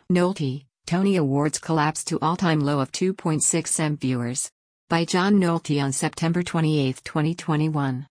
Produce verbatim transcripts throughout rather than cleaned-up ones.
Nolte, Tony Awards collapse to all-time low of two point six million viewers. By John Nolte on September twenty-eighth, twenty twenty-one.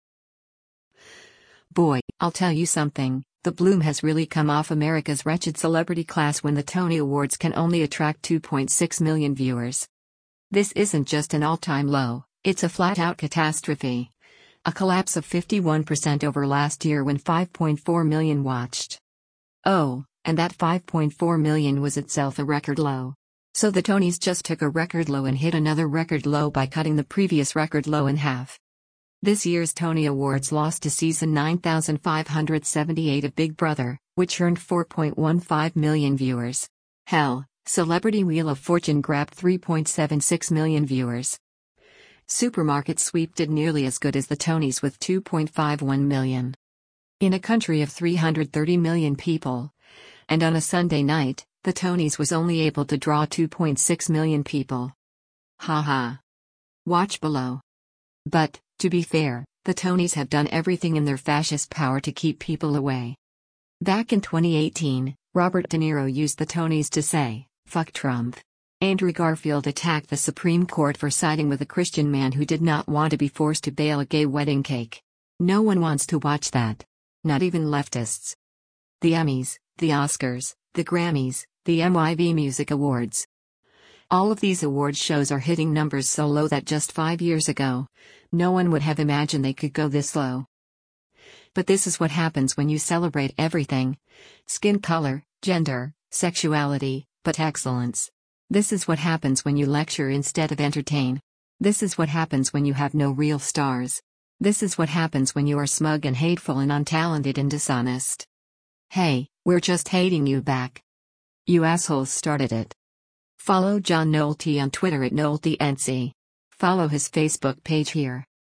Boy, I'll tell you something, the bloom has really come off America's wretched celebrity class when the Tony Awards can only attract two point six million viewers. This isn't just an all-time low, it's a flat-out catastrophe. A collapse of fifty-one percent over last year when five point four million watched. Oh, and that five point four million was itself a record low. So the Tonys just took a record low and hit another record low by cutting the previous record low in half. This year's Tony Awards lost to season nine thousand five hundred seventy-eight of Big Brother, which earned four point one five million viewers. Hell, Celebrity Wheel of Fortune grabbed three point seven six million viewers. Supermarket Sweep did nearly as good as the Tonys with two point five one million. In a country of three hundred thirty million people. And on a Sunday night, the Tonys was only able to draw two point six million people. Haha. Watch below. But, to be fair, the Tonys have done everything in their fascist power to keep people away. Back in twenty eighteen, Robert De Niro used the Tonys to say, "Fuck Trump." Andrew Garfield attacked the Supreme Court for siding with a Christian man who did not want to be forced to bail a gay wedding cake. No one wants to watch that. Not even leftists. The Emmys, the Oscars, the Grammys, the M Y V Music Awards. All of these award shows are hitting numbers so low that just five years ago, no one would have imagined they could go this low. But this is what happens when you celebrate everything: skin color, gender, sexuality, but excellence. This is what happens when you lecture instead of entertain. This is what happens when you have no real stars. This is what happens when you are smug and hateful and untalented and dishonest. Hey, we're just hating you back. You assholes started it. Follow John Nolte on Twitter at NolteNC. Follow his Facebook page here.